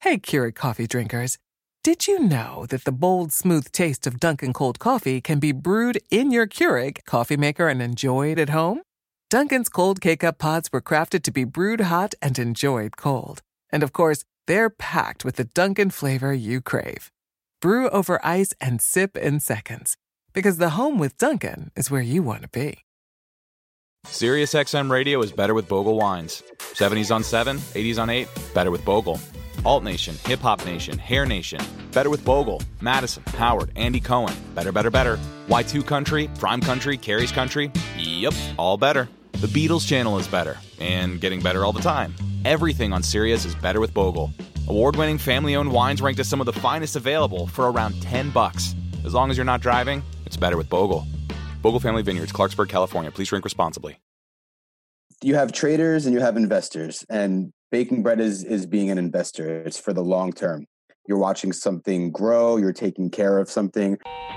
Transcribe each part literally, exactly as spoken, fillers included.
Hey, Keurig coffee drinkers. Did you know that the bold, smooth taste of Dunkin' cold coffee can be brewed in your Keurig coffee maker and enjoyed at home? Dunkin's cold K-Cup pods were crafted to be brewed hot and enjoyed cold. And of course, they're packed with the Dunkin' flavor you crave. Brew over ice and sip in seconds. Because the home with Dunkin' is where you want to be. SiriusXM Radio is better with Bogle wines. seventies on seven, eighties on eight, better with Bogle. Alt Nation, Hip Hop Nation, Hair Nation, better with Bogle. Madison, Howard, Andy Cohen, better, better, better. Y two Country, Prime Country, Carrie's Country, yep, all better. The Beatles channel is better, and getting better all the time. Everything on Sirius is better with Bogle. Award-winning family-owned wines ranked as some of the finest available for around ten bucks. As long as you're not driving, it's better with Bogle. Bogle Family Vineyards, Clarksburg, California. Please drink responsibly. You have traders and you have investors, and baking bread is, is being an investor. It's for the long term. You're watching something grow. You're taking care of something.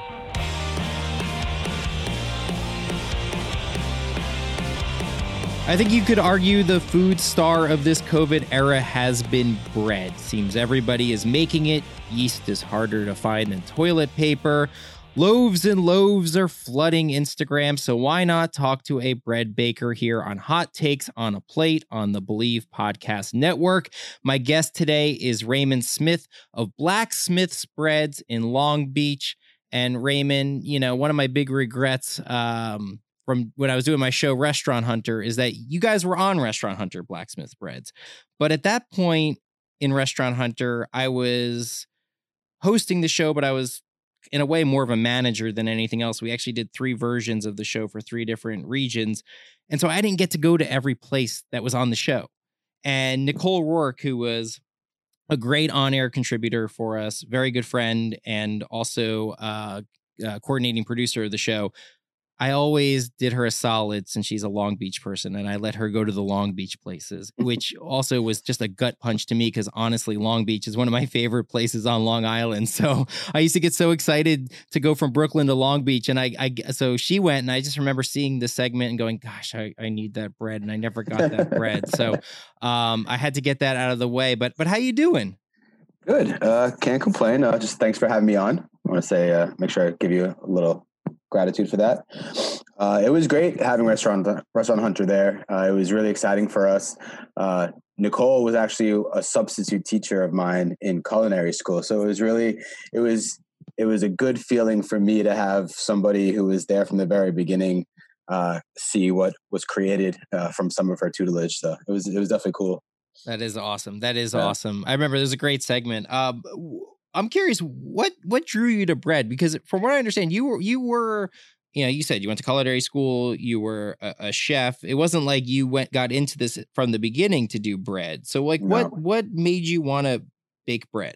I think you could argue the food star of this COVID era has been bread. Seems everybody is making it. Yeast is harder to find than toilet paper. Loaves and loaves are flooding Instagram, so why not talk to a bread baker here on Hot Takes on a Plate on the Believe Podcast Network. My guest today is Raymond Smith of Blacksmith's Breads in Long Beach. And Raymond, you know, one of my big regrets um, from when I was doing my show Restaurant Hunter is that you guys were on Restaurant Hunter Blacksmith Breads. But at that point in Restaurant Hunter, I was hosting the show, but I was in a way more of a manager than anything else. We actually did three versions of the show for three different regions. And so I didn't get to go to every place that was on the show. And Nicole Rourke, who was a great on-air contributor for us, very good friend, and also uh, uh, coordinating producer of the show, I always did her a solid since she's a Long Beach person, and I let her go to the Long Beach places, which also was just a gut punch to me because honestly, Long Beach is one of my favorite places on Long Island. So I used to get so excited to go from Brooklyn to Long Beach, and I, I so she went, and I just remember seeing the segment and going, "Gosh, I, I need that bread," and I never got that bread. So um, I had to get that out of the way. But but how you doing? Good. Uh, can't complain. Uh, just thanks for having me on. I want to say, uh, make sure I give you a little gratitude for that. Uh, it was great having restaurant restaurant Hunter there. Uh, it was really exciting for us. Uh, Nicole was actually a substitute teacher of mine in culinary school, so it was really it was it was a good feeling for me to have somebody who was there from the very beginning uh, see what was created uh, from some of her tutelage. So it was it was definitely cool. That is awesome. That is Yeah. awesome. I remember there's a great segment. Um, I'm curious, what what drew you to bread? Because from what I understand, you were you were, you know, you said you went to culinary school, you were a, a chef. It wasn't like you went got into this from the beginning to do bread. So, like, No. what what made you want to bake bread?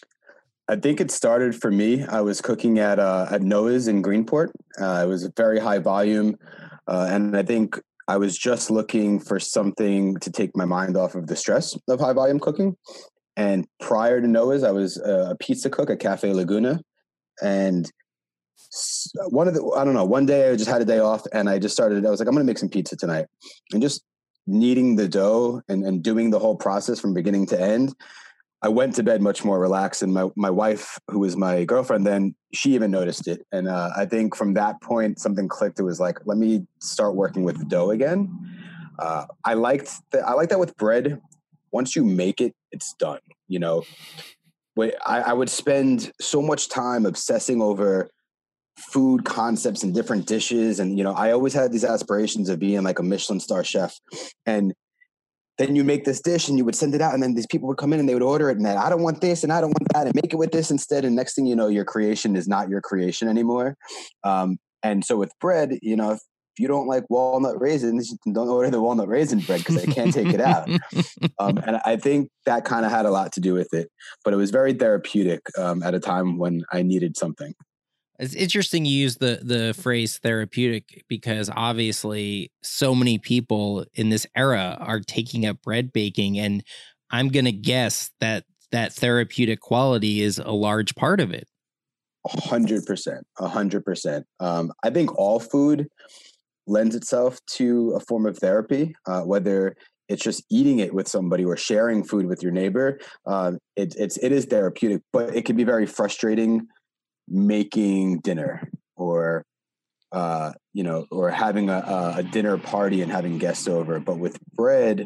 I think it started for me. I was cooking at uh, at Noah's in Greenport. Uh, it was a very high volume, uh, and I think I was just looking for something to take my mind off of the stress of high volume cooking. And prior to Noah's, I was a pizza cook at Cafe Laguna. And one of the, I don't know, one day I just had a day off and I just started, I was like, I'm going to make some pizza tonight. And just kneading the dough and, and doing the whole process from beginning to end, I went to bed much more relaxed. And my, my wife, who was my girlfriend then, she even noticed it. And uh, I think from that point, something clicked. It was like, let me start working with the dough again. Uh, I liked that. I like that with bread. Once you make it, it's done. You know, I, I would spend so much time obsessing over food concepts and different dishes. And, you know, I always had these aspirations of being like a Michelin star chef. And then you make this dish and you would send it out and then these people would come in and they would order it and then I don't want this and I don't want that and make it with this instead. And next thing you know, your creation is not your creation anymore. Um, and so with bread, you know, if you don't like walnut raisins, don't order the walnut raisin bread because I can't take it out. Um, and I think that kind of had a lot to do with it, but it was very therapeutic um, at a time when I needed something. It's interesting you use the the phrase therapeutic because obviously so many people in this era are taking up bread baking, and I'm going to guess that that therapeutic quality is a large part of it. A hundred percent, a hundred percent. Um, I think all food lends itself to a form of therapy, uh, whether it's just eating it with somebody or sharing food with your neighbor. Uh, it, it's it is therapeutic, but it can be very frustrating making dinner or uh, you know, or having a, a dinner party and having guests over. But with bread,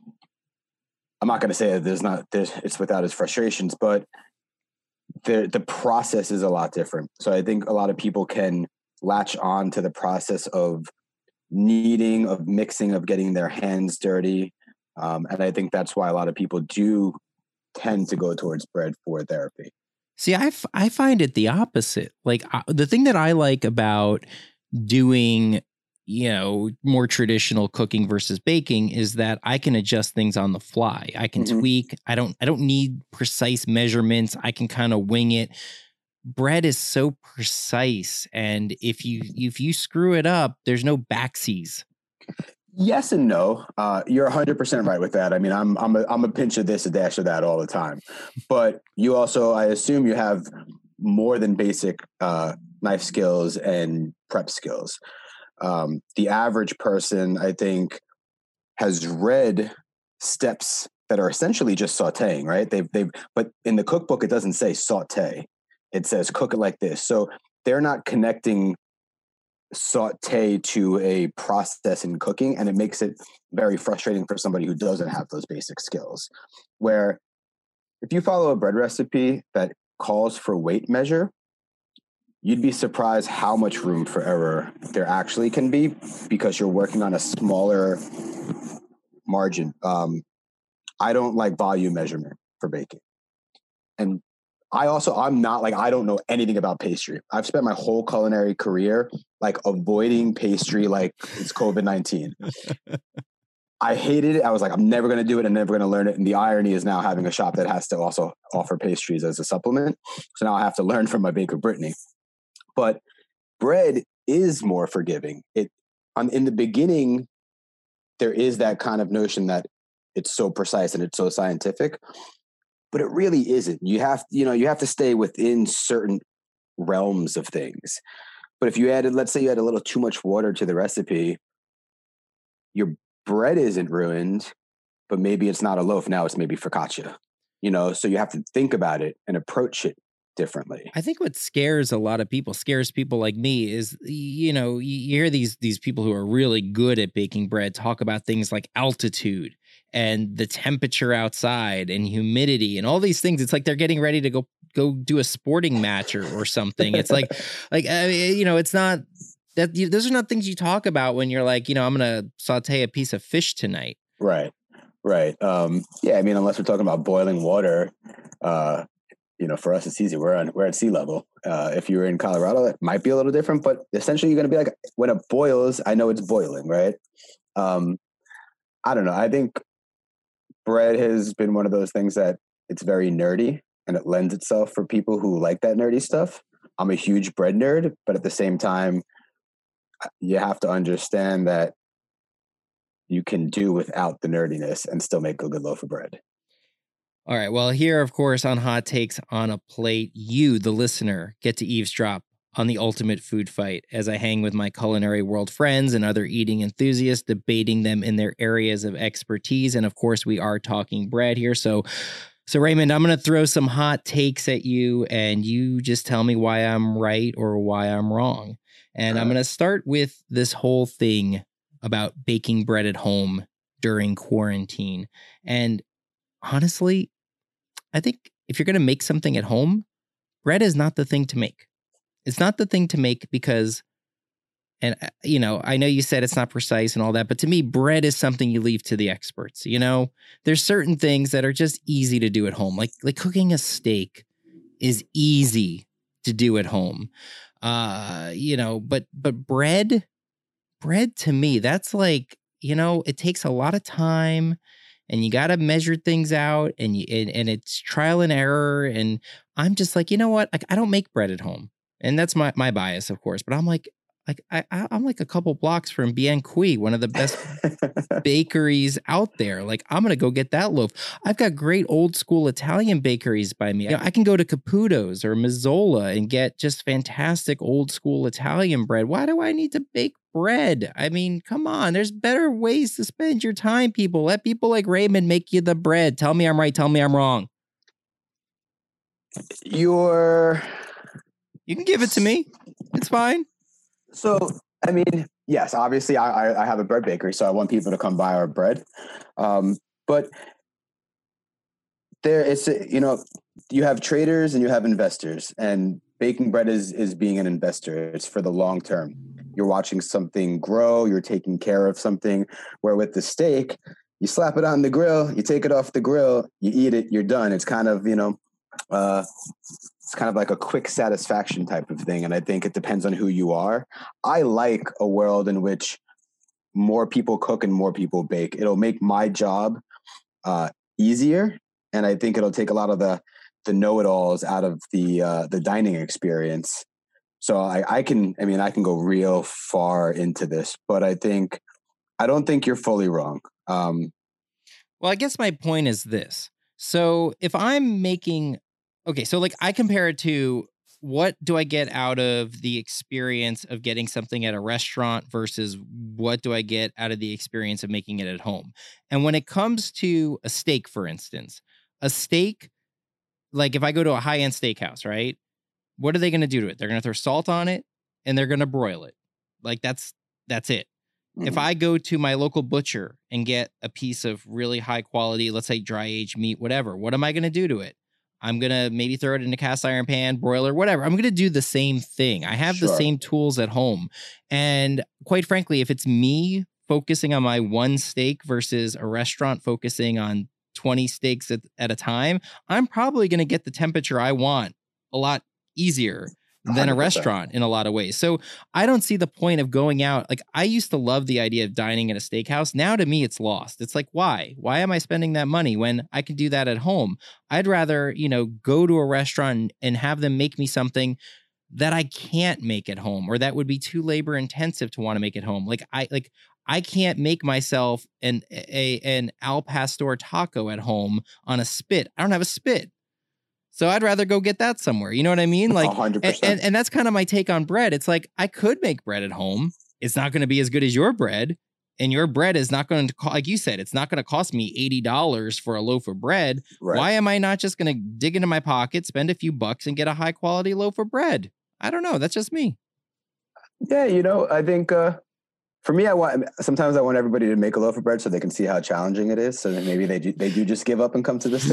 I'm not going to say that there's not there's it's without its frustrations, but the the process is a lot different. So I think a lot of people can latch on to the process of kneading, of mixing, of getting their hands dirty. Um, and I think that's why a lot of people do tend to go towards bread for therapy. See, I, f- I find it the opposite. Like uh, the thing that I like about doing, you know, more traditional cooking versus baking is that I can adjust things on the fly. I can mm-hmm. tweak. I don't, I don't need precise measurements. I can kind of wing it. Bread is so precise, and if you if you screw it up, there's no backsies. Yes and no. Uh, you're one hundred percent right with that. I mean, I'm I'm a, I'm a pinch of this, a dash of that all the time. But you also, I assume, you have more than basic uh, knife skills and prep skills. Um, the average person, I think, has read steps that are essentially just sautéing, right? They've they've, but in the cookbook, it doesn't say sauté. It says cook it like this. So they're not connecting sauté to a process in cooking, and it makes it very frustrating for somebody who doesn't have those basic skills. Where if you follow a bread recipe that calls for weight measure, you'd be surprised how much room for error there actually can be because you're working on a smaller margin. Um, I don't like volume measurement for baking. And I also, I'm not like, I don't know anything about pastry. I've spent my whole culinary career like avoiding pastry like it's covid nineteen. I hated it. I was like, I'm never going to do it and never going to learn it. And the irony is now having a shop that has to also offer pastries as a supplement. So now I have to learn from my baker, Brittany. But bread is more forgiving. It on, in the beginning, there is that kind of notion that it's so precise and it's so scientific. But it really isn't. You have, you know, you have to stay within certain realms of things. But if you added, let's say you add a little too much water to the recipe, your bread isn't ruined, but maybe it's not a loaf. Now it's maybe focaccia, you know, so you have to think about it and approach it differently. I think what scares a lot of people, scares people like me is, you know, you hear these, these people who are really good at baking bread talk about things like altitude and the temperature outside and humidity and all these things. It's like they're getting ready to go go do a sporting match or, or something. It's like, like I mean, you know, it's not that you, those are not things you talk about when you're like, you know, I'm going to saute a piece of fish tonight. Right, right. Um, yeah, I mean, unless we're talking about boiling water, uh, you know, for us it's easy. We're on we're at sea level. Uh, if you're in Colorado, it might be a little different, but essentially you're going to be like, when it boils, I know it's boiling, right? Um, I don't know. I think bread has been one of those things that it's very nerdy and it lends itself for people who like that nerdy stuff. I'm a huge bread nerd, but at the same time, you have to understand that you can do without the nerdiness and still make a good loaf of bread. All right. Well, here, of course, on Hot Takes on a Plate, you, the listener, get to eavesdrop on the ultimate food fight as I hang with my culinary world friends and other eating enthusiasts, debating them in their areas of expertise. And of course, we are talking bread here. So, so Raymond, I'm going to throw some hot takes at you, and you just tell me why I'm right or why I'm wrong. And I'm going to start with this whole thing about baking bread at home during quarantine. And honestly, I think if you're going to make something at home, bread is not the thing to make. It's not the thing to make because, and you know, I know you said it's not precise and all that, but to me, bread is something you leave to the experts. You know, there's certain things that are just easy to do at home. Like, like cooking a steak is easy to do at home. Uh, you know, but, but bread, bread to me, that's like, you know, it takes a lot of time. And you got to measure things out, and you and, and it's trial and error. And I'm just like, you know what? Like, I don't make bread at home, and that's my my bias, of course. But I'm like, Like I, I I'm like a couple blocks from Bien Qui, one of the best bakeries out there. Like I'm gonna go get that loaf. I've got great old school Italian bakeries by me. You know, I can go to Caputo's or Mazzola and get just fantastic old school Italian bread. Why do I need to bake bread? I mean, come on. There's better ways to spend your time, people. Let people like Raymond make you the bread. Tell me I'm right. Tell me I'm wrong. You're. You can give it to me. It's fine. So, I mean, yes, obviously I, I have a bread bakery, so I want people to come buy our bread. Um, but there is, you know, you have traders and you have investors, and baking bread is, is being an investor. It's for the long term. You're watching something grow, you're taking care of something, where with the steak, you slap it on the grill, you take it off the grill, you eat it, you're done. It's kind of, you know, uh, it's kind of like a quick satisfaction type of thing. And I think it depends on who you are. I like a world in which more people cook and more people bake. It'll make my job uh, easier. And I think it'll take a lot of the, the know-it-alls out of the, uh, the dining experience. So I, I can, I mean, I can go real far into this, but I think, I don't think you're fully wrong. Um, well, I guess my point is this. So if I'm making Okay, so like I compare it to what do I get out of the experience of getting something at a restaurant versus what do I get out of the experience of making it at home? And when it comes to a steak, for instance, a steak, like if I go to a high-end steakhouse, right? What are they going to do to it? They're going to throw salt on it and they're going to broil it. Like that's that's it. Mm-hmm. If I go to my local butcher and get a piece of really high quality, let's say dry aged meat, whatever, what am I going to do to it? I'm going to maybe throw it in a cast iron pan, broiler, whatever. I'm going to do the same thing. I have sure. the same tools at home. And quite frankly, if it's me focusing on my one steak versus a restaurant focusing on twenty steaks at, at a time, I'm probably going to get the temperature I want a lot easier than one hundred percent. A restaurant in a lot of ways. So I don't see the point of going out. Like I used to love the idea of dining at a steakhouse. Now to me, it's lost. It's like, why? Why am I spending that money when I can do that at home? I'd rather, you know, go to a restaurant and have them make me something that I can't make at home, or that would be too labor intensive to want to make at home. Like I, like I can't make myself an, a, an al pastor taco at home on a spit. I don't have a spit. So I'd rather go get that somewhere. You know what I mean? Like, one hundred percent. And, and that's kind of my take on bread. It's like, I could make bread at home. It's not going to be as good as your bread. And your bread is not going to, co- like you said, it's not going to cost me eighty dollars for a loaf of bread. Right. Why am I not just going to dig into my pocket, spend a few bucks and get a high quality loaf of bread? I don't know. That's just me. Yeah. You know, I think, uh, for me, I want sometimes I want everybody to make a loaf of bread so they can see how challenging it is. So that maybe they do, they do just give up and come to the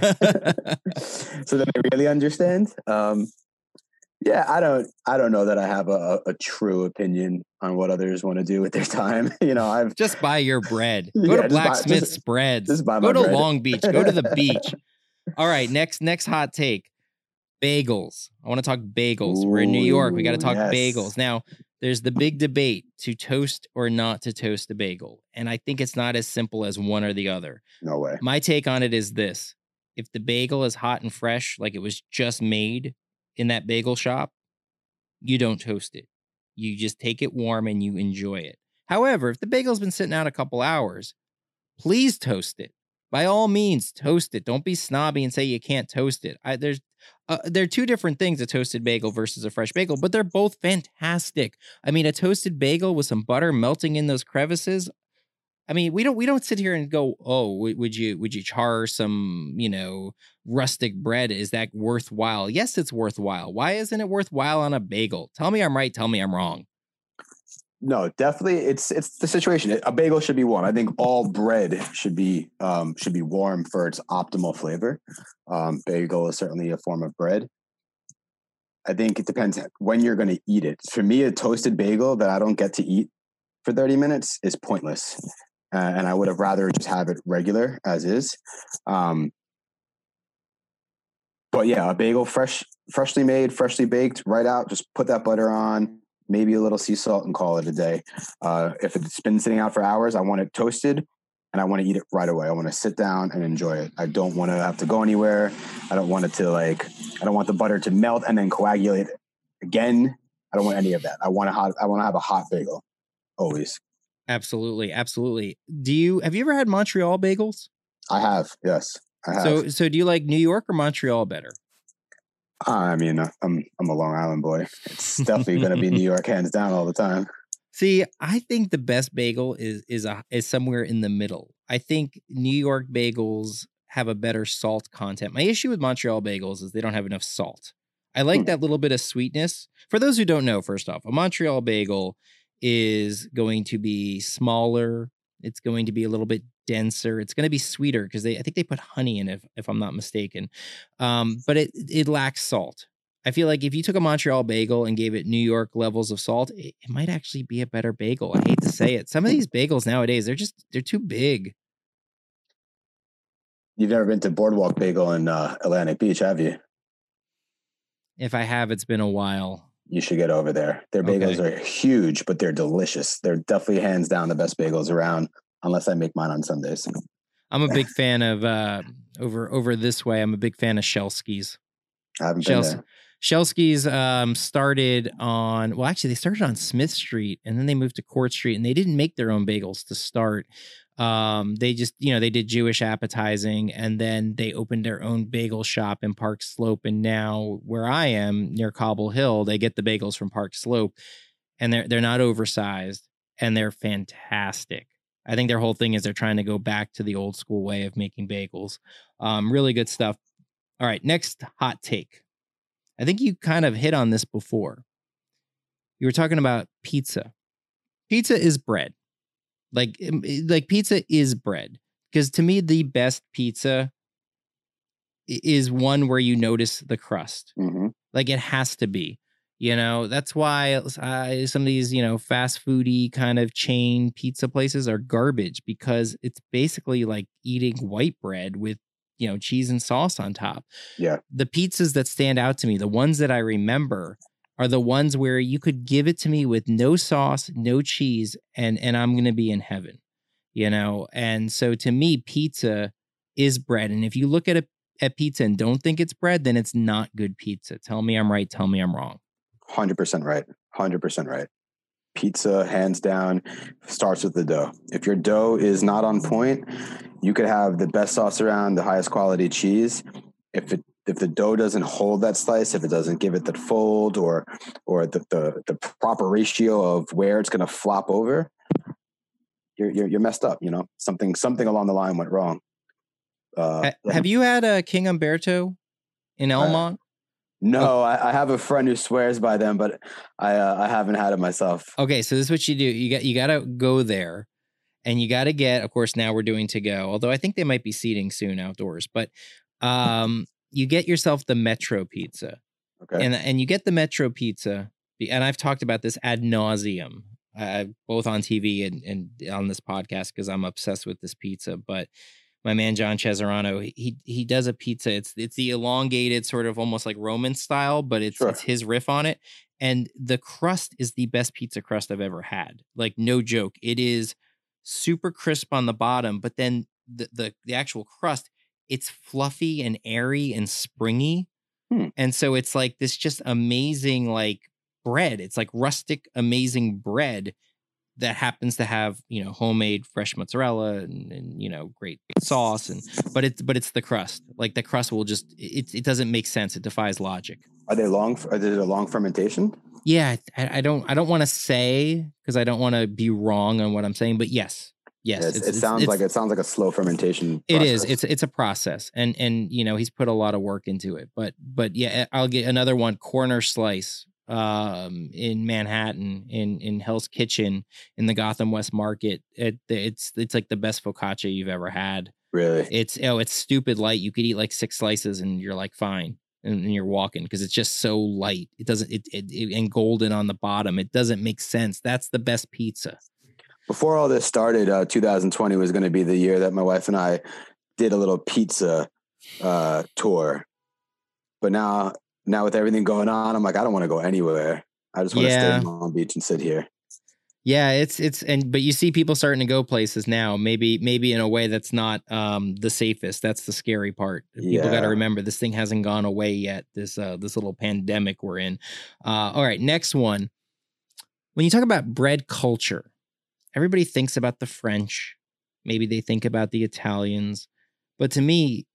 store, so that they really understand. Um, yeah, I don't I don't know that I have a, a true opinion on what others want to do with their time. You know, I've just buy your bread. Go yeah, to Blacksmith Spreads. Just buy Go my to bread. Long Beach. Go to the beach. All right, next next hot take. Bagels. I want to talk bagels. Ooh, we're in New York. We got to talk yes. bagels. Now, there's the big debate to toast or not to toast a bagel. And I think it's not as simple as one or the other. No way. My take on it is this. If the bagel is hot and fresh, like it was just made in that bagel shop, you don't toast it. You just take it warm and you enjoy it. However, if the bagel's been sitting out a couple hours, please toast it. By all means, toast it. Don't be snobby and say you can't toast it. I, there's uh, there are two different things, a toasted bagel versus a fresh bagel, but they're both fantastic. I mean, a toasted bagel with some butter melting in those crevices. I mean, we don't we don't sit here and go, oh, would you would you char some, you know, rustic bread? Is that worthwhile? Yes, it's worthwhile. Why isn't it worthwhile on a bagel? Tell me I'm right. Tell me I'm wrong. No, definitely. It's it's the situation. A bagel should be warm. I think all bread should be um, should be warm for its optimal flavor. Um, bagel is certainly a form of bread. I think it depends when you're going to eat it. For me, a toasted bagel that I don't get to eat for thirty minutes is pointless. Uh, and I would have rather just have it regular as is. Um, but yeah, a bagel fresh, freshly made, freshly baked, right out. Just put that butter on. Maybe a little sea salt and call it a day. Uh, if it's been sitting out for hours, I want it toasted and I want to eat it right away. I want to sit down and enjoy it. I don't want to have to go anywhere. I don't want it to like, I don't want the butter to melt and then coagulate again I don't want any of that. I want a hot. I want to have a hot bagel, always. Absolutely, absolutely. Do you have you ever had Montreal bagels? I have, yes, I have. So, so do you like New York or Montreal better? I mean, I'm I'm a Long Island boy. It's definitely going to be New York, hands down, all the time. See, I think the best bagel is is a is somewhere in the middle. I think New York bagels have a better salt content. My issue with Montreal bagels is they don't have enough salt. I like Hmm. that little bit of sweetness. For those who don't know, first off, a Montreal bagel is going to be smaller. It's going to be a little bit denser. It's going to be sweeter because they I think they put honey in it, if, if I'm not mistaken. Um, but it it lacks salt. I feel like if you took a Montreal bagel and gave it New York levels of salt, it, it might actually be a better bagel. I hate to say it. Some of these bagels nowadays, they're just, they're too big. You've never been to Boardwalk Bagel in uh, Atlantic Beach, have you? If I have, it's been a while. You should get over there. Their bagels Okay. are huge, but they're delicious. They're definitely hands down the best bagels around, unless I make mine on Sundays. I'm a big fan of, uh, over over this way, I'm a big fan of Shelsky's. I haven't been Shels- there. Shelsky's um, started on, well, actually, they started on Smith Street and then they moved to Court Street and they didn't make their own bagels to start. Um, they just, you know, they did Jewish appetizing and then they opened their own bagel shop in Park Slope. And now where I am near Cobble Hill, they get the bagels from Park Slope and they're, they're not oversized and they're fantastic. I think their whole thing is they're trying to go back to the old school way of making bagels. Um, really good stuff. All right, next hot take. I think you kind of hit on this before. You were talking about pizza. Pizza is bread. Like, like pizza is bread. Because to me, the best pizza is one where you notice the crust. Mm-hmm. Like it has to be. You know, that's why uh, some of these, you know, fast foody kind of chain pizza places are garbage because it's basically like eating white bread with, you know, cheese and sauce on top. Yeah. The pizzas that stand out to me, the ones that I remember are the ones where you could give it to me with no sauce, no cheese, and and I'm going to be in heaven, you know? And so to me, pizza is bread. And if you look at a, at pizza and don't think it's bread, then it's not good pizza. Tell me I'm right. Tell me I'm wrong. one hundred percent right. one hundred percent right. Pizza, hands down, starts with the dough. If your dough is not on point, you could have the best sauce around, the highest quality cheese. If it if the dough doesn't hold that slice, if it doesn't give it that fold or or the the, the proper ratio of where it's going to flop over, you're, you're you're messed up. You know, something something along the line went wrong. Uh, Ha- have you had a King Umberto in Elmont? Uh, No, I, I have a friend who swears by them, but I uh, I haven't had it myself. Okay, so this is what you do. You got you got to go there, and you got to get. Of course, now we're doing to go. Although I think they might be seating soon outdoors, but um, you get yourself the Metro Pizza, Okay. and and you get the Metro Pizza. And I've talked about this ad nauseum, uh, both on T V and and on this podcast because I'm obsessed with this pizza. But my man John Cesarano, he he does a pizza. It's it's the elongated sort of almost like Roman style, but it's Sure. it's his riff on it. And the crust is the best pizza crust I've ever had. Like no joke. It is super crisp on the bottom, but then the the, the actual crust, it's fluffy and airy and springy. Hmm. And so it's like this just amazing like bread. It's like rustic, amazing bread that happens to have, you know, homemade fresh mozzarella and, and you know, great sauce. And but it's but it's the crust. Like the crust will just it it doesn't make sense. It defies logic. Are they long? Are they a long fermentation? Yeah, I, I don't I don't want to say because I don't want to be wrong on what I'm saying, but yes. Yes. Yes, it's- it it's- sounds it's- like it sounds like a slow fermentation. It is. process. It's it's a process, and and you know he's put a lot of work into it. But but yeah, I'll get another one. Corner Slice, um, in Manhattan, in in Hell's Kitchen, in the Gotham West Market. It it's it's like the best focaccia you've ever had. really. It's oh, it's stupid light. You could eat like six slices, and you're like fine, and, and you're walking because it's just so light. It doesn't it, it, it and golden on the bottom. It doesn't make sense. That's the best pizza. Before all this started, uh, two thousand twenty was going to be the year that my wife and I did a little pizza uh, tour. But now, now with everything going on, I'm like, I don't want to go anywhere. I just want to stay Yeah. in Long Beach and sit here. Yeah, it's it's and but you see people starting to go places now. Maybe maybe in a way that's not um, the safest. That's the scary part. People got to Yeah. remember this thing hasn't gone away yet. This uh, this little pandemic we're in. Uh, all right, next one. When you talk about bread culture, everybody thinks about the French. Maybe they think about the Italians, but to me,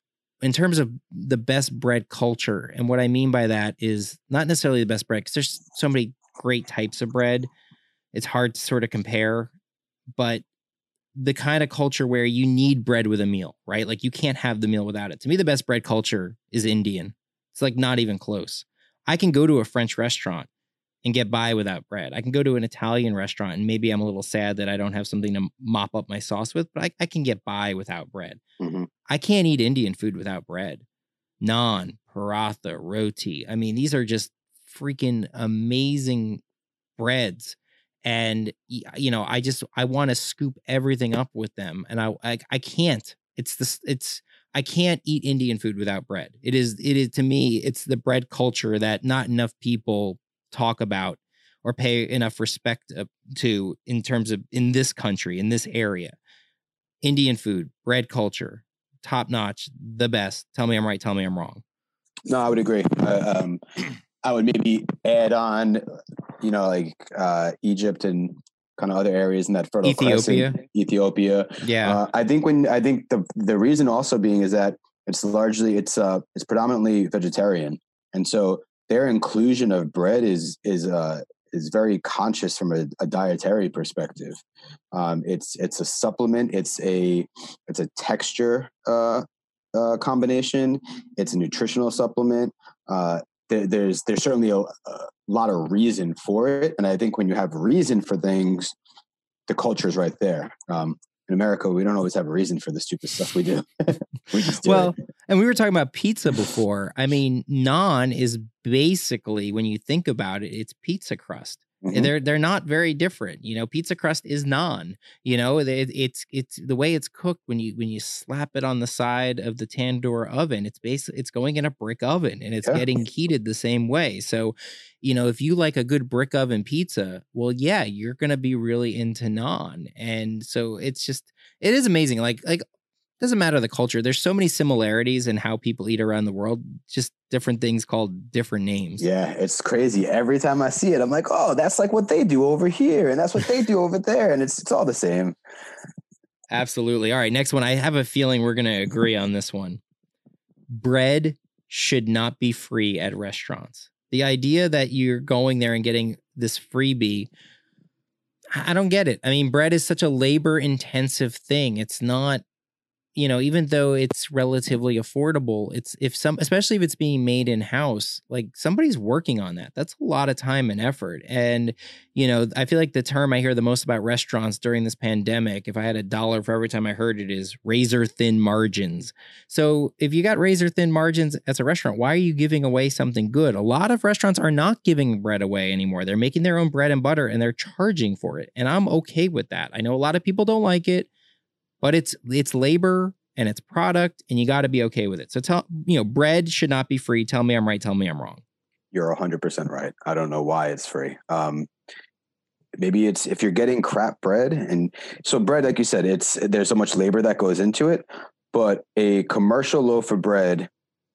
in terms of the best bread culture, and what I mean by that is not necessarily the best bread, because there's so many great types of bread. It's hard to sort of compare, but the kind of culture where you need bread with a meal, right? Like you can't have the meal without it. To me, the best bread culture is Indian. It's like not even close. I can go to a French restaurant and get by without bread. I can go to an Italian restaurant and maybe I'm a little sad that I don't have something to mop up my sauce with, but I, I can get by without bread. Mm-hmm. I can't eat Indian food without bread. Naan, paratha, roti. I mean, these are just freaking amazing breads. And, you know, I just, I want to scoop everything up with them. And I, I, I can't, it's this, it's, I can't eat Indian food without bread. It is, it is to me, it's the bread culture that not enough people talk about or pay enough respect to in terms of in this country, in this area. Indian food, bread culture, top notch, the best. Tell me I'm right. Tell me I'm wrong. No, I would agree. Uh, um, I would maybe add on, you know, like uh, Egypt and kind of other areas in that Fertile Ethiopia. Crescent, Ethiopia. Yeah, uh, I think when I think the the reason also being is that it's largely it's uh it's predominantly vegetarian, and so their inclusion of bread is is uh is very conscious from a, a dietary perspective. Um, it's it's a supplement. It's a it's a texture uh, uh, combination. It's a nutritional supplement. Uh, there, there's there's certainly a, a lot of reason for it, and I think when you have reason for things, the culture is right there. Um, in America, we don't always have a reason for the stupid stuff we do. we just do well, it. And we were talking about pizza before. I mean, naan is basically, when you think about it, it's pizza crust. Mm-hmm. They're they're not very different. You know, pizza crust is naan. You know, it, it's it's the way it's cooked when you when you slap it on the side of the tandoor oven. It's basically it's going in a brick oven and it's yeah. getting heated the same way. So, you know, if you like a good brick oven pizza, well, yeah, you're gonna be really into naan. And so it's just it is amazing. Like like. Doesn't matter the culture. There's so many similarities in how people eat around the world, just different things called different names. Yeah, it's crazy. Every time I see it, I'm like, oh, that's like what they do over here. And that's what they do over there. And it's it's all the same. Absolutely. All right, next one. I have a feeling we're going to agree on this one. Bread should not be free at restaurants. The idea that you're going there and getting this freebie, I don't get it. I mean, bread is such a labor-intensive thing. It's not, you know, even though it's relatively affordable, it's if some, especially if it's being made in house, like somebody's working on that. That's a lot of time and effort. And, you know, I feel like the term I hear the most about restaurants during this pandemic, if I had a dollar for every time I heard it, is razor thin margins. So if you got razor thin margins as a restaurant, why are you giving away something good? A lot of restaurants are not giving bread away anymore. They're making their own bread and butter and they're charging for it. And I'm okay with that. I know a lot of people don't like it. But it's it's labor and it's product, and you got to be okay with it. So tell you know, bread should not be free. Tell me I'm right. Tell me I'm wrong. You're one hundred percent right. I don't know why it's free. Um, maybe it's if you're getting crap bread, and so bread, like you said, it's there's so much labor that goes into it. But a commercial loaf of bread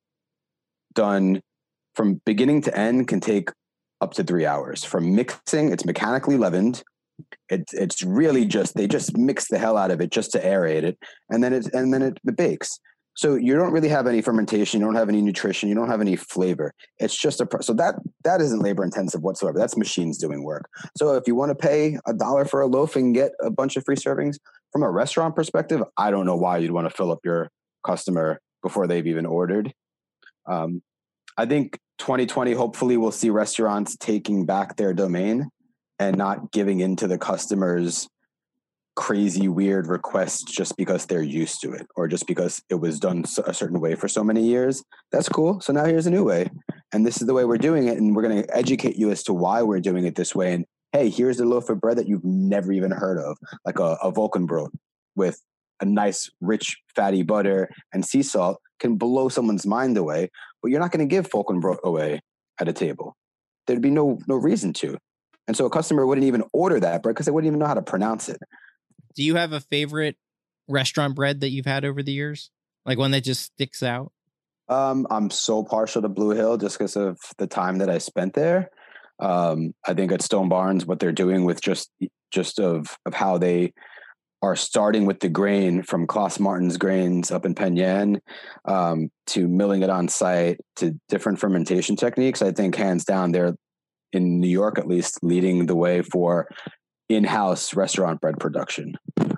done from beginning to end can take up to three hours. From mixing, it's mechanically leavened. It's it's really just they just mix the hell out of it just to aerate it, and then it and then it, it bakes. So you don't really have any fermentation, you don't have any nutrition, you don't have any flavor. It's just a so that that isn't labor intensive whatsoever. That's machines doing work. So if you want to pay a dollar for a loaf and get a bunch of free servings, from a restaurant perspective, I don't know why you'd want to fill up your customer before they've even ordered. Um, I think twenty twenty hopefully we'll see restaurants taking back their domain and not giving in to the customer's crazy, weird requests just because they're used to it or just because it was done a certain way for so many years. That's cool. So now here's a new way. And this is the way we're doing it. And we're going to educate you as to why we're doing it this way. And hey, here's a loaf of bread that you've never even heard of, like a, a Volkenbrot with a nice, rich, fatty butter and sea salt can blow someone's mind away. But you're not going to give Volkenbrot away at a table. There'd be no no reason to. And so a customer wouldn't even order that bread because they wouldn't even know how to pronounce it. Do you have a favorite restaurant bread that you've had over the years? Like one that just sticks out? Um, I'm so partial to Blue Hill just because of the time that I spent there. Um, I think at Stone Barns, what they're doing with just just of of how they are starting with the grain from Klaas Martin's grains up in Penn Yan, um, to milling it on site to different fermentation techniques. I think hands down they're, in New York at least, leading the way for in-house restaurant bread production.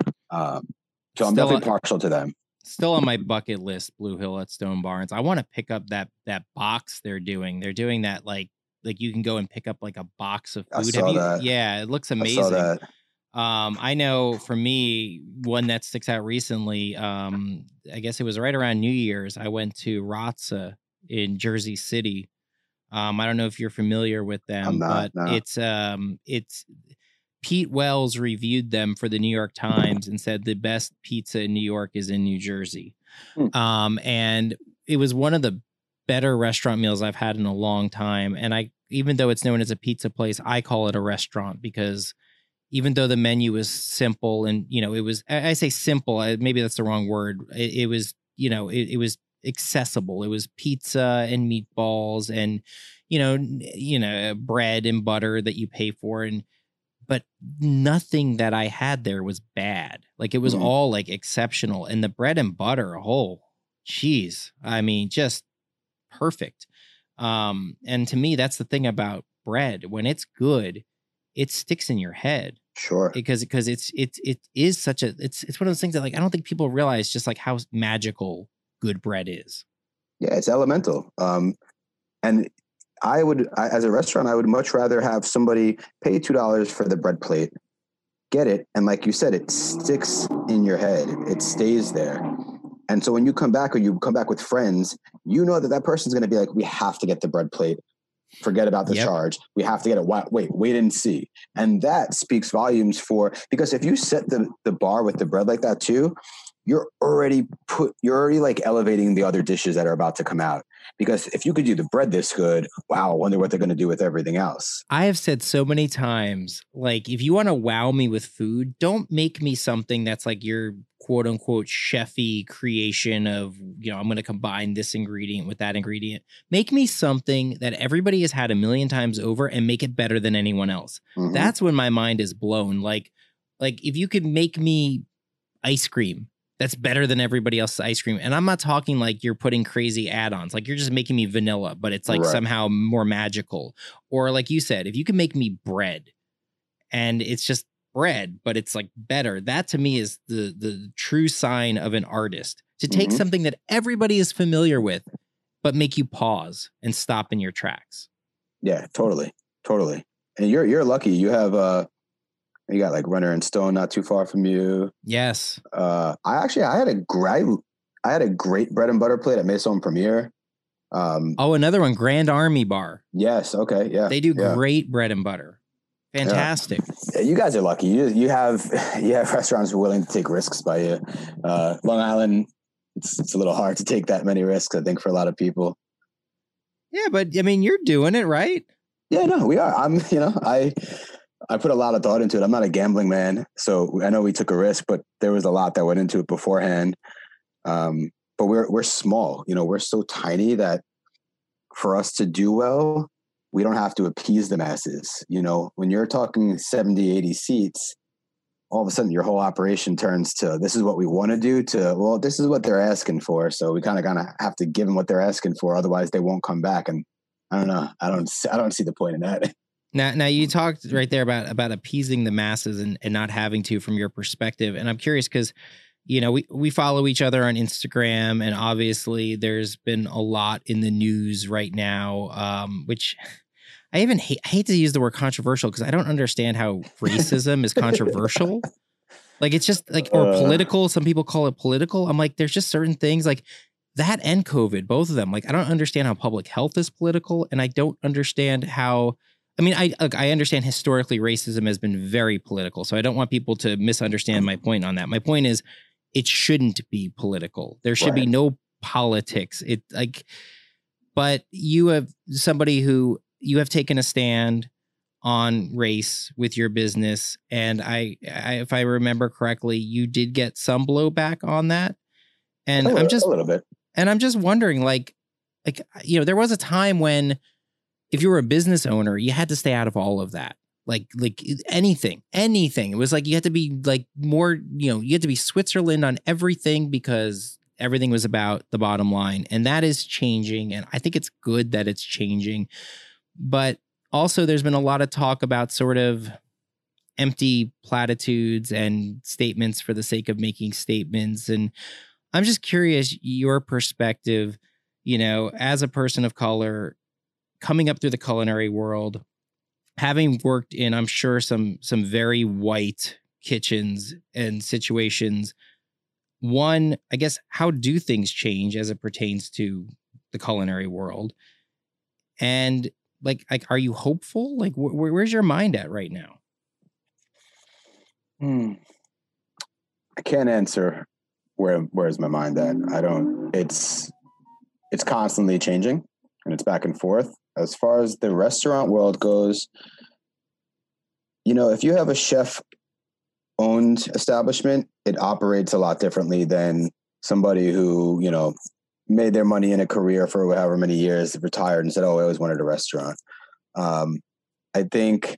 Um, so I'm Still, definitely partial to them. Still on my bucket list, Blue Hill at Stone Barns. I want to pick up that that box they're doing. They're doing that like like you can go and pick up like a box of food. I saw Have you, that. Yeah, it looks I amazing. saw that. Um, I know for me, one that sticks out recently, um, I guess it was right around New Year's. I went to Ratza in Jersey City. Um, I don't know if you're familiar with them, I'm not, but no. it's um, it's Pete Wells reviewed them for the New York Times and said the best pizza in New York is in New Jersey. Hmm. Um, and it was one of the better restaurant meals I've had in a long time. And I, even though it's known as a pizza place, I call it a restaurant because even though the menu is simple and, you know, it was, I say simple, maybe that's the wrong word. It, it was, you know, it, it was accessible. It was pizza and meatballs and, you know, you know, bread and butter that you pay for. And, but nothing that I had there was bad. Like it was Mm-hmm. all like exceptional. And the bread and butter, oh, geez. I mean, just perfect. Um, and to me, that's the thing about bread. When it's good, it sticks in your head. Sure. Because because it's it it is such a it's it's one of those things that like I don't think people realize just like how magical good bread is. Yeah, it's elemental. Um, and I would, I, as a restaurant, I would much rather have somebody pay two dollars for the bread plate, get it, and like you said, it sticks in your head. It stays there. And so when you come back or you come back with friends, you know that that person's going to be like, we have to get the bread plate. Forget about the Yep. charge. We have to get it. Wait, wait and see. And that speaks volumes for, because if you set the, the bar with the bread like that too, you're already put, you're already like elevating the other dishes that are about to come out. Because if you could do the bread this good, wow, I wonder what they're going to do with everything else. I have said so many times, like, if you want to wow me with food, don't make me something that's like your quote unquote chefy creation of, you know, I'm going to combine this ingredient with that ingredient. Make me something that everybody has had a million times over and make it better than anyone else. Mhm. That's when my mind is blown. Like, like if you could make me ice cream that's better than everybody else's ice cream. And I'm not talking like you're putting crazy add-ons. Like you're just making me vanilla, but it's like Right. somehow more magical. Or like you said, if you can make me bread and it's just bread, but it's like better. That to me is the the true sign of an artist. To take Mhm. something that everybody is familiar with, but make you pause and stop in your tracks. Yeah, totally. Totally. And you're, you're lucky. You have, uh, you got like Runner and Stone not too far from you. Yes. Uh, I actually, I had a great, I had a great bread and butter plate at Maison Premier. Um, Oh, another one, Grand Army Bar. yes. Okay. Yeah. They do yeah. great bread and butter. Fantastic. Yeah, you guys are lucky. You you have you have restaurants willing to take risks by you. Uh, Long Island, it's it's a little hard to take that many risks, I think, for a lot of people. Yeah, but I mean, you're doing it, right? Yeah, no, we are. I'm, you know, I I put a lot of thought into it. I'm not a gambling man, so I know we took a risk, but there was a lot that went into it beforehand. Um, but we're we're small, you know, we're so tiny that for us to do well, we don't have to appease the masses. You know, when you're talking seventy, eighty seats, all of a sudden your whole operation turns to, this is what we want to do, to, well, this is what they're asking for. So we kind of kind of have to give them what they're asking for. Otherwise they won't come back. And I don't know. I don't, I don't see the point in that. Now, now you talked right there about about appeasing the masses and, and not having to from your perspective. And I'm curious because, you know, we, we follow each other on Instagram, and obviously there's been a lot in the news right now, um, which I even hate, I hate to use the word controversial because I don't understand how racism is controversial. Like it's just like, or Uh. political. Some people call it political. I'm like, there's just certain things like that and COVID, both of them. Like, I don't understand how public health is political, and I don't understand how. I mean, I like, I understand historically racism has been very political, so I don't want people to misunderstand my point on that. My point is, it shouldn't be political. There should be Right. no politics. It like, but you have somebody who you have taken a stand on race with your business. And I, I, if I remember correctly, you did get some blowback on that. And a little, I'm just a little bit. And I'm just wondering, like, like, you know, there was a time when if you were a business owner, you had to stay out of all of that. Like, like anything, anything. It was like you had to be like more, you know, you had to be Switzerland on everything because everything was about the bottom line. And that is changing. And I think it's good that it's changing. But also, there's been a lot of talk about sort of empty platitudes and statements for the sake of making statements. And I'm just curious, your perspective, you know, as a person of color coming up through the culinary world, having worked in, I'm sure, some some very white kitchens and situations. One, I guess, how do things change as it pertains to the culinary world? And like, like are you hopeful? Like, wh- where's your mind at right now? Hmm. I can't answer where where's my mind at. I don't. It's it's constantly changing, and it's back and forth. As far as the restaurant world goes, you know, if you have a chef-owned establishment, it operates a lot differently than somebody who, you know, made their money in a career for however many years, retired, and said, "Oh, I always wanted a restaurant." Um, I think,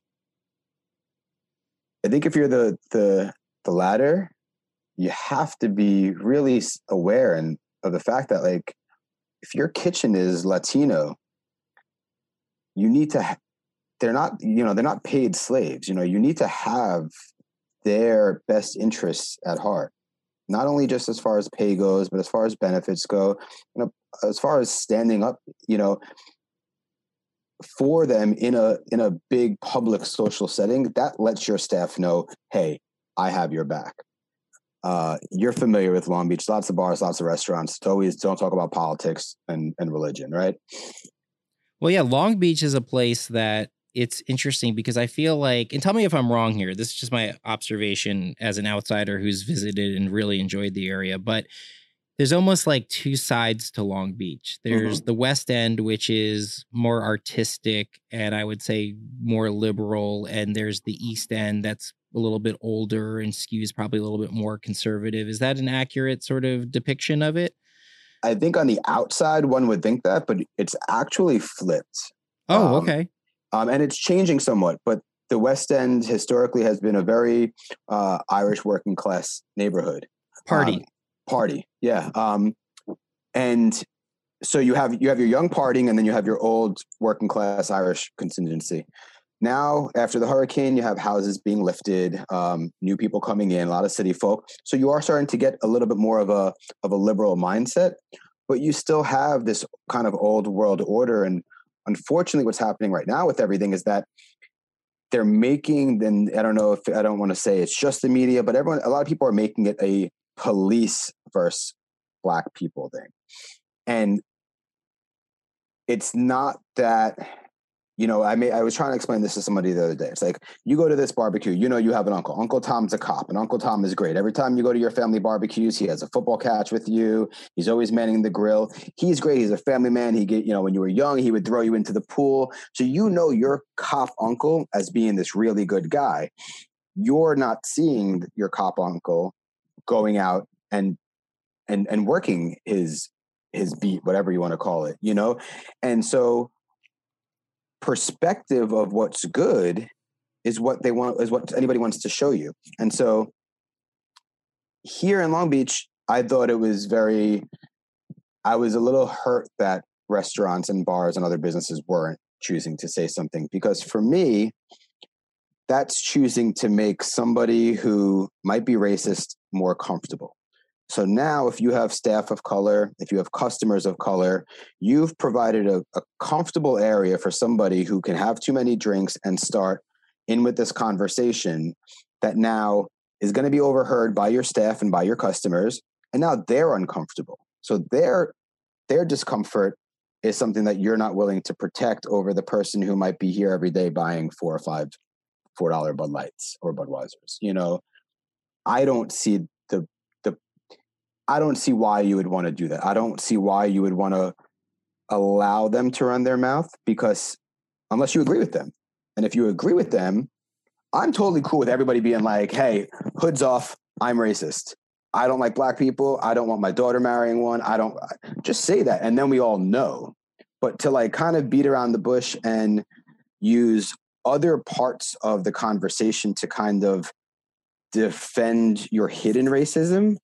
I think if you're the the the latter, you have to be really aware and of the fact that, like, if your kitchen is Latino, you need to, they're not, you know, they're not paid slaves. You know, you need to have their best interests at heart, not only just as far as pay goes, but as far as benefits go, you know, as far as standing up, you know, for them in a, in a big public social setting. That lets your staff know, hey, I have your back. Uh, you're familiar with Long Beach, lots of bars, lots of restaurants. It's always don't talk about politics and, and religion, right? Well, yeah, Long Beach is a place that it's interesting because I feel like, and tell me if I'm wrong here, this is just my observation as an outsider who's visited and really enjoyed the area, but there's almost like two sides to Long Beach. There's mm-hmm. the West End, which is more artistic and I would say more liberal, and there's the East End that's a little bit older and skews probably a little bit more conservative. Is that an accurate sort of depiction of it? I think on the outside, one would think that, but it's actually flipped. Oh, um, okay. Um, and it's changing somewhat, but the West End historically has been a very uh, Irish working class neighborhood. Party. Um, party, yeah. Um, and so you have you have your young partying, and then you have your old working class Irish contingency. Now, after the hurricane, you have houses being lifted, um, new people coming in, a lot of city folk. So you are starting to get a little bit more of a of a liberal mindset, but you still have this kind of old world order. And unfortunately, what's happening right now with everything is that they're making, then I don't know if I don't want to say it's just the media, but everyone, a lot of people are making it a police versus Black people thing. And it's not that, you know, I may, I was trying to explain this to somebody the other day. It's like, you go to this barbecue, you know, you have an uncle. Uncle Tom's a cop, and Uncle Tom is great. Every time you go to your family barbecues, he has a football catch with you. He's always manning the grill. He's great. He's a family man. He get, you know, when you were young, he would throw you into the pool. So you know your cop uncle as being this really good guy. You're not seeing your cop uncle going out and and and working his his beat, whatever you want to call it, you know? And so perspective of what's good is what they want, is what anybody wants to show you. And so here in Long Beach, I thought it was very, I was a little hurt that restaurants and bars and other businesses weren't choosing to say something, because for me, that's choosing to make somebody who might be racist more comfortable. So now if you have staff of color, if you have customers of color, you've provided a, a comfortable area for somebody who can have too many drinks and start in with this conversation that now is going to be overheard by your staff and by your customers. And now they're uncomfortable. So their, their discomfort is something that you're not willing to protect over the person who might be here every day buying four or five four dollar Bud Lights or Budweisers. You know, I don't see the the I don't see why you would want to do that. I don't see why you would want to allow them to run their mouth, because unless you agree with them. And if you agree with them, I'm totally cool with everybody being like, hey, hoods off, I'm racist. I don't like black people. I don't want my daughter marrying one. I don't, just say that. And then we all know. But to like kind of beat around the bush and use other parts of the conversation to kind of defend your hidden racism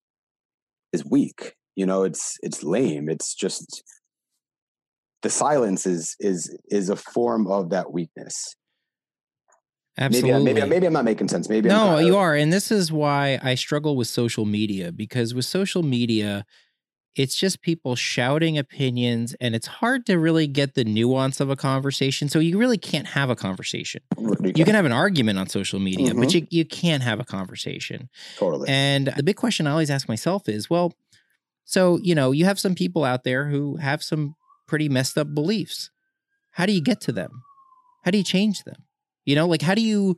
is weak. You know, it's it's lame. It's just the silence is is is a form of that weakness. Absolutely. Maybe, maybe, maybe I'm not making sense. Maybe no, I'm kind of... you are. And this is why I struggle with social media, because with social media, it's just people shouting opinions, and it's hard to really get the nuance of a conversation. So you really can't have a conversation. You can have an argument on social media, mm-hmm. but you, you can't have a conversation. Totally. And the big question I always ask myself is, well, so, you know, you have some people out there who have some pretty messed up beliefs. How do you get to them? How do you change them? You know, like, how do you,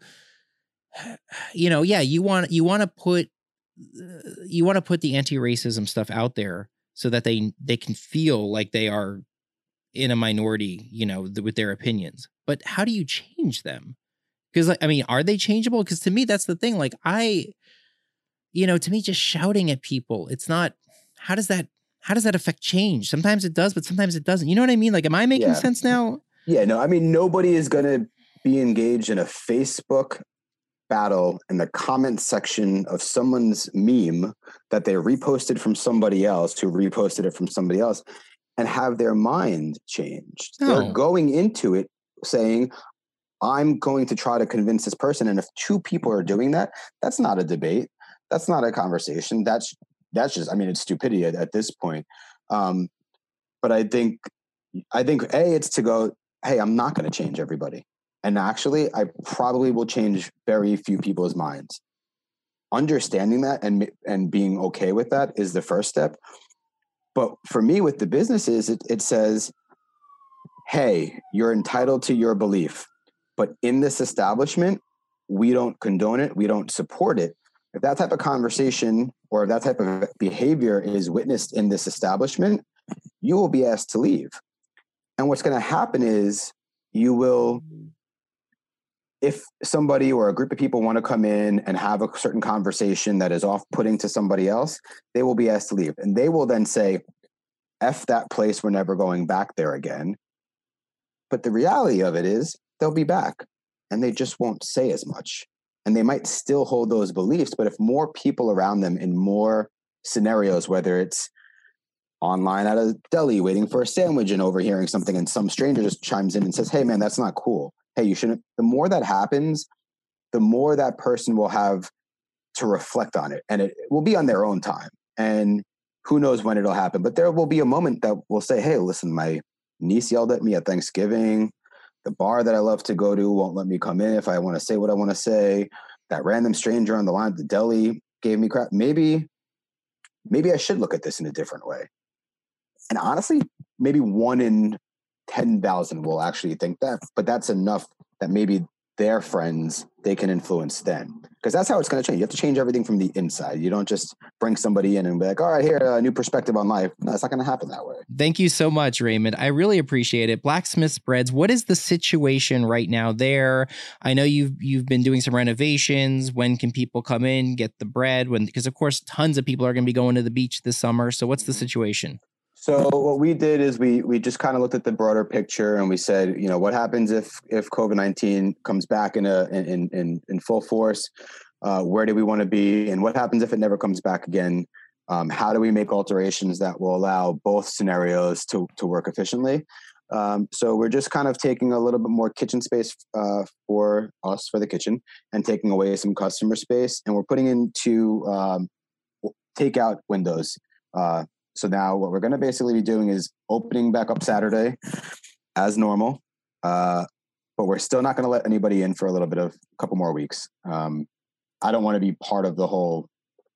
you know, yeah, you want, you want to put, uh, you want to put the anti-racism stuff out there so that they, they can feel like they are in a minority, you know, th- with their opinions. But how do you change them? Because, like, I mean, are they changeable? Because to me, that's the thing. Like, I, you know, to me, just shouting at people, it's not, how does that, how does that affect change? Sometimes it does, but sometimes it doesn't. You know what I mean? Like, am I making yeah. sense now? Yeah, no, I mean, nobody is going to be engaged in a Facebook battle in the comment section of someone's meme that they reposted from somebody else who reposted it from somebody else and have their mind changed. No. They're going into it saying, I'm going to try to convince this person. And if two people are doing that, that's not a debate. That's not a conversation. That's, that's just, I mean, it's stupidity at, at this point. Um, but I think, I think A, it's to go, hey, I'm not going to change everybody. And actually, I probably will change very few people's minds. Understanding that and and being okay with that is the first step. But for me, with the businesses, it, it says, hey, you're entitled to your belief. But in this establishment, we don't condone it. We don't support it. If that type of conversation or if that type of behavior is witnessed in this establishment, you will be asked to leave. And what's going to happen is you will... if somebody or a group of people want to come in and have a certain conversation that is off-putting to somebody else, they will be asked to leave. And they will then say, F that place, we're never going back there again. But the reality of it is they'll be back and they just won't say as much. And they might still hold those beliefs, but if more people around them in more scenarios, whether it's online at a deli waiting for a sandwich and overhearing something and some stranger just chimes in and says, hey man, that's not cool. Hey, you shouldn't. The more that happens, the more that person will have to reflect on it. And it will be on their own time. And who knows when it'll happen. But there will be a moment that will say, hey, listen, my niece yelled at me at Thanksgiving. The bar that I love to go to won't let me come in if I want to say what I want to say. That random stranger on the line at the deli gave me crap. Maybe, maybe I should look at this in a different way. And honestly, maybe one in ten thousand will actually think that, but that's enough that maybe their friends, they can influence them. Because that's how it's going to change. You have to change everything from the inside. You don't just bring somebody in and be like, all right, here, a new perspective on life. No, it's not going to happen that way. Thank you so much, Raymond. I really appreciate it. Blacksmith Spreads, what is the situation right now there? I know you've you've been doing some renovations. When can people come in, get the bread? When, because, of course, tons of people are going to be going to the beach this summer. So what's the situation? So what we did is we we just kind of looked at the broader picture and we said, you know, what happens if if COVID nineteen comes back in a in in in full force? Uh, where do we want to be? And what happens if it never comes back again? Um, how do we make alterations that will allow both scenarios to to work efficiently? Um, so we're just kind of taking a little bit more kitchen space uh, for us for the kitchen and taking away some customer space, and we're putting in two um, takeout windows. Uh, So now what we're going to basically be doing is opening back up Saturday as normal, uh, but we're still not going to let anybody in for a little bit of a couple more weeks. Um, I don't want to be part of the whole,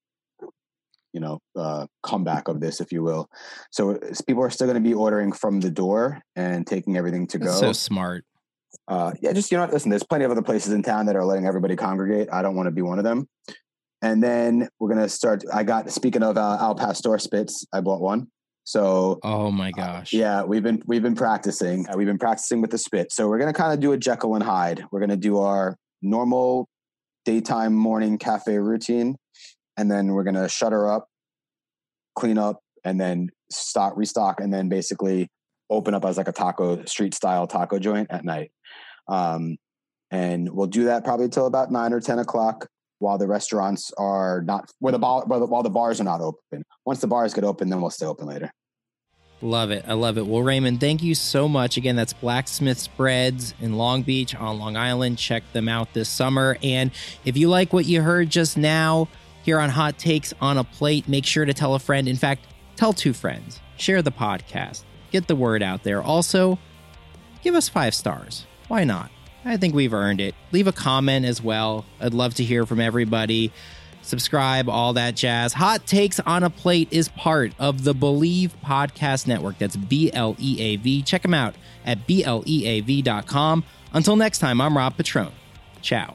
you know, uh, comeback of this, if you will. So people are still going to be ordering from the door and taking everything to go. That's so smart. Uh, yeah, just, you know, listen, there's plenty of other places in town that are letting everybody congregate. I don't want to be one of them. And then we're going to start. I got, speaking of uh, Al Pastor Spitz, I bought one. So, oh my gosh. Uh, yeah, we've been, we've been practicing, uh, we've been practicing with the spit. So we're going to kind of do a Jekyll and Hyde. We're going to do our normal daytime morning cafe routine. And then we're going to shut her up, clean up, and then stock, restock, and then basically open up as like a taco, street style taco joint at night. Um, and we'll do that probably till about nine or ten o'clock while the restaurants are not, where the, bar, while the, while the bars are not open. Once the bars get open, then we'll stay open later. Love it. I love it. Well, Raymond, thank you so much. Again, that's Blacksmith Spreads in Long Beach on Long Island. Check them out this summer. And if you like what you heard just now here on Hot Takes on a Plate, make sure to tell a friend. In fact, tell two friends. Share the podcast. Get the word out there. Also, give us five stars. Why not? I think we've earned it. Leave a comment as well. I'd love to hear from everybody. Subscribe, all that jazz. Hot Takes on a Plate is part of the Believe Podcast Network. That's B L E A V. Check them out at B L E A V dot com. Until next time, I'm Rob Petrone. Ciao.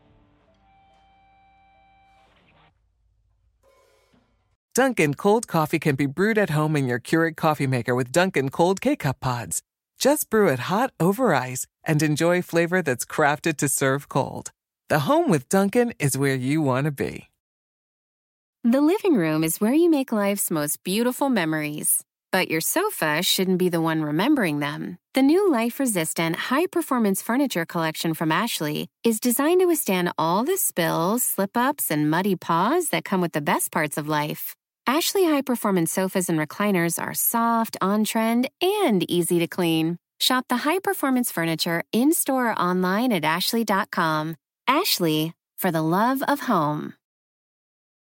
Dunkin' cold coffee can be brewed at home in your Keurig coffee maker with Dunkin' Cold K-Cup pods. Just brew it hot over ice and enjoy flavor that's crafted to serve cold. The home with Dunkin' is where you want to be. The living room is where you make life's most beautiful memories. But your sofa shouldn't be the one remembering them. The new life-resistant, high-performance furniture collection from Ashley is designed to withstand all the spills, slip-ups, and muddy paws that come with the best parts of life. Ashley high-performance sofas and recliners are soft, on-trend, and easy to clean. Shop the high-performance furniture in-store or online at ashley dot com. Ashley, for the love of home.